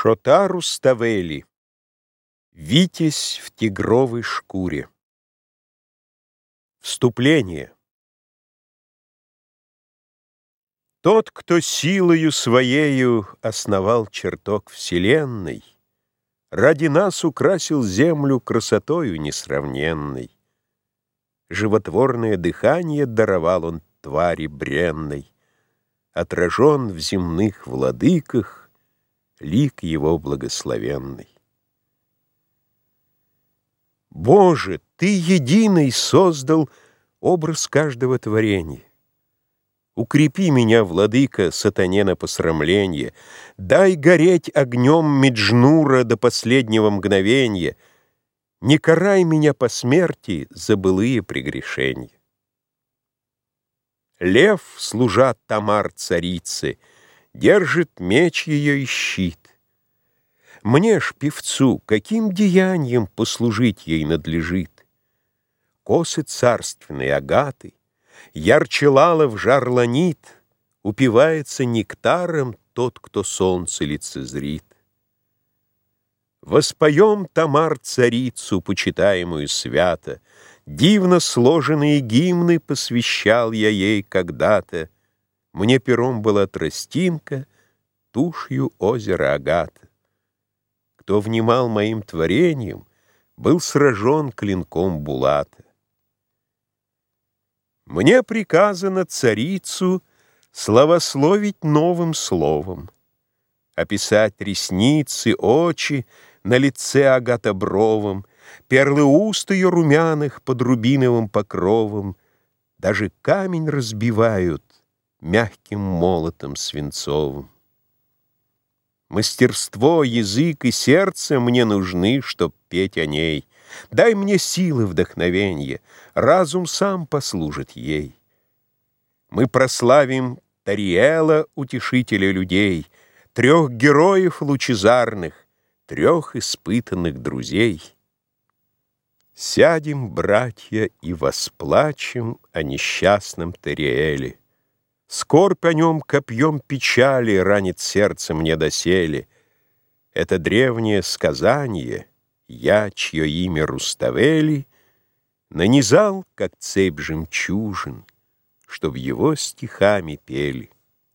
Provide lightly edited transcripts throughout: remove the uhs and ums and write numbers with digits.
Шотару Ставели. Витязь в тигровой шкуре. Вступление. Тот, кто силою своею основал чертог вселенной, ради нас украсил землю красотою несравненной. Животворное дыхание даровал он твари бренной, отражен в земных владыках лик его благословенный. Боже, Ты единый создал образ каждого творения. Укрепи меня, владыка, сатане на посрамление, дай гореть огнем Меджнура до последнего мгновенья, не карай меня по смерти за былые прегрешения. Лев, служа Тамар царице, держит меч ее и щит. Мне ж, певцу, каким деянием послужить ей надлежит? Косы царственной Агаты, ярче лалов жар ланит, упивается нектаром тот, кто солнце лицезрит. Воспоем Тамар царицу, почитаемую свято, дивно сложенные гимны посвящал я ей когда-то. Мне пером была тростинка, тушью озеро Агата. Кто внимал моим творениям, был сражен клинком Булата. Мне приказано царицу славословить новым словом, описать ресницы, очи на лице агатобровом, перлы уст ее румяных под рубиновым покровом, даже камень разбивают мягким молотом свинцовым. Мастерство, язык и сердце мне нужны, чтоб петь о ней. Дай мне силы вдохновенья, разум сам послужит ей. Мы прославим Тариэла, утешителя людей, трех героев лучезарных, трех испытанных друзей. Сядем, братья, и восплачем о несчастном Тариэле. Скорбь о нем копьем печали ранит сердце мне доселе. Это древнее сказание, я, чье имя Руставели, нанизал, как цепь жемчужин, чтоб его стихами пели.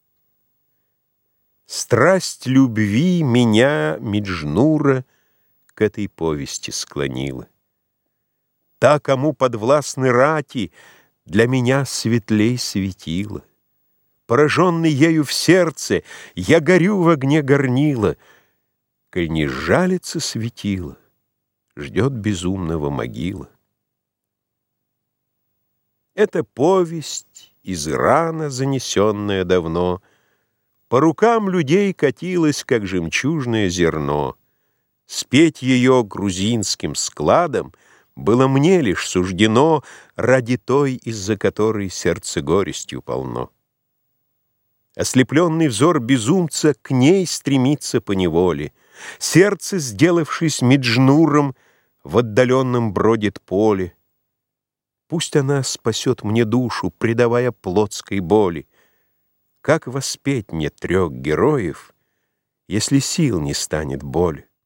Страсть любви меня, Меджнура, к этой повести склонила. Та, кому подвластны рати, для меня светлей светила. Пораженный ею в сердце, я горю в огне горнила. Коль не жалится светило, ждет безумного могила. Это повесть из рана, занесенная давно, по рукам людей катилась, как жемчужное зерно. Спеть ее грузинским складом было мне лишь суждено ради той, из-за которой сердце горестью полно. Ослепленный взор безумца к ней стремится поневоле. Сердце, сделавшись Меджнуром, в отдаленном бродит поле. Пусть она спасет мне душу, предавая плотской боли. Как воспеть мне трех героев, если сил не станет боли?